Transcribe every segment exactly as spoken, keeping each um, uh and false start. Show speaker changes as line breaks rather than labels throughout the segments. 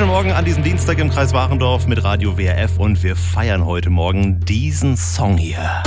Schönen Morgen an diesem Dienstag im Kreis Warendorf mit Radio W R F und wir feiern heute Morgen diesen Song hier.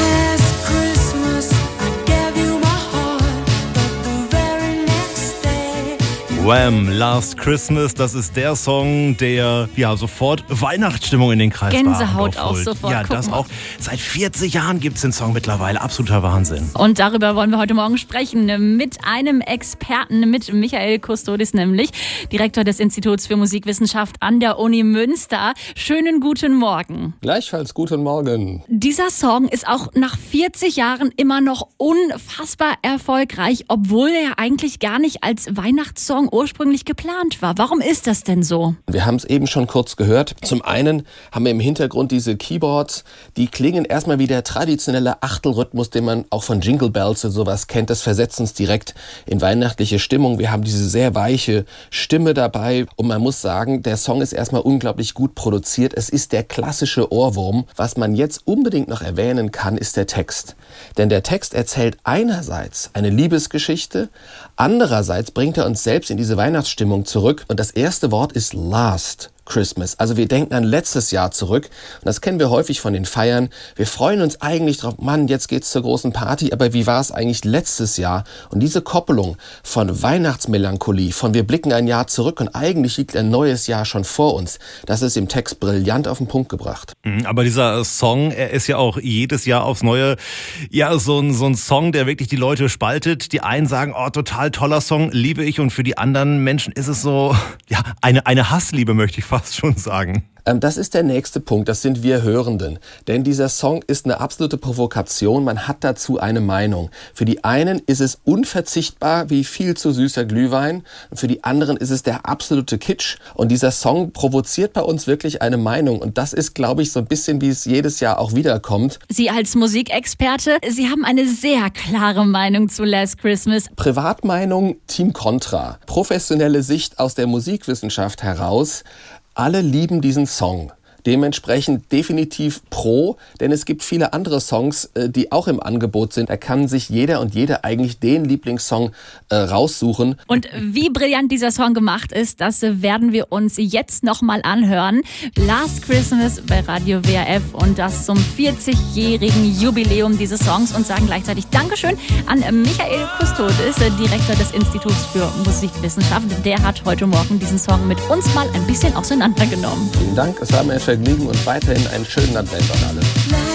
Wham! Last Christmas, das ist der Song, der ja sofort Weihnachtsstimmung in den Kreis
Gänsehaut auch sofort.
Ja, das auch. Seit vierzig Jahren gibt es den Song mittlerweile. Absoluter Wahnsinn.
Und darüber wollen wir heute Morgen sprechen mit einem Experten, mit Michael Kustodis nämlich, Direktor des Instituts für Musikwissenschaft an der Uni Münster. Schönen guten Morgen.
Gleichfalls guten Morgen.
Dieser Song ist auch nach vierzig Jahren immer noch unfassbar erfolgreich, obwohl er eigentlich gar nicht als Weihnachtssong ursprünglich geplant war. Warum ist das denn so?
Wir haben es eben schon kurz gehört. Zum einen haben wir im Hintergrund diese Keyboards, die klingen erstmal wie der traditionelle Achtelrhythmus, den man auch von Jingle Bells und sowas kennt. Das versetzt uns direkt in weihnachtliche Stimmung. Wir haben diese sehr weiche Stimme dabei und man muss sagen, der Song ist erstmal unglaublich gut produziert. Es ist der klassische Ohrwurm. Was man jetzt unbedingt noch erwähnen kann, ist der Text. Denn der Text erzählt einerseits eine Liebesgeschichte, andererseits bringt er uns selbst in diese Weihnachtsstimmung zurück. Und das erste Wort ist last Christmas. Also wir denken an letztes Jahr zurück. Und das kennen wir häufig von den Feiern. Wir freuen uns eigentlich drauf, Mann, jetzt geht's zur großen Party. Aber wie war es eigentlich letztes Jahr? Und diese Koppelung von Weihnachtsmelancholie, von wir blicken ein Jahr zurück und eigentlich liegt ein neues Jahr schon vor uns, das ist im Text brillant auf den Punkt gebracht.
Aber dieser Song, er ist ja auch jedes Jahr aufs Neue ja so ein, so ein Song, der wirklich die Leute spaltet. Die einen sagen, oh, total toller Song, liebe ich. Und für die anderen Menschen ist es so, ja, eine, eine Hassliebe, möchte ich fast schon sagen.
Das ist der nächste Punkt, das sind wir Hörenden. Denn dieser Song ist eine absolute Provokation, man hat dazu eine Meinung. Für die einen ist es unverzichtbar wie viel zu süßer Glühwein, und für die anderen ist es der absolute Kitsch. Und dieser Song provoziert bei uns wirklich eine Meinung. Und das ist, glaube ich, so ein bisschen, wie es jedes Jahr auch wiederkommt.
Sie als Musikexperte, Sie haben eine sehr klare Meinung zu Last Christmas.
Privatmeinung, Team Contra. Professionelle Sicht aus der Musikwissenschaft heraus. Alle lieben diesen Song. Dementsprechend definitiv pro, denn es gibt viele andere Songs, die auch im Angebot sind. Da kann sich jeder und jede eigentlich den Lieblingssong äh, raussuchen.
Und wie brillant dieser Song gemacht ist, das werden wir uns jetzt nochmal anhören. Last Christmas bei Radio W R F und das zum vierzigjährigen Jubiläum dieses Songs und sagen gleichzeitig Dankeschön an Michael Kustodis, Direktor des Instituts für Musikwissenschaft. Der hat heute Morgen diesen Song mit uns mal ein bisschen auseinandergenommen.
Vielen Dank, es war mir ein Vergnügen und weiterhin einen schönen Advent an alle.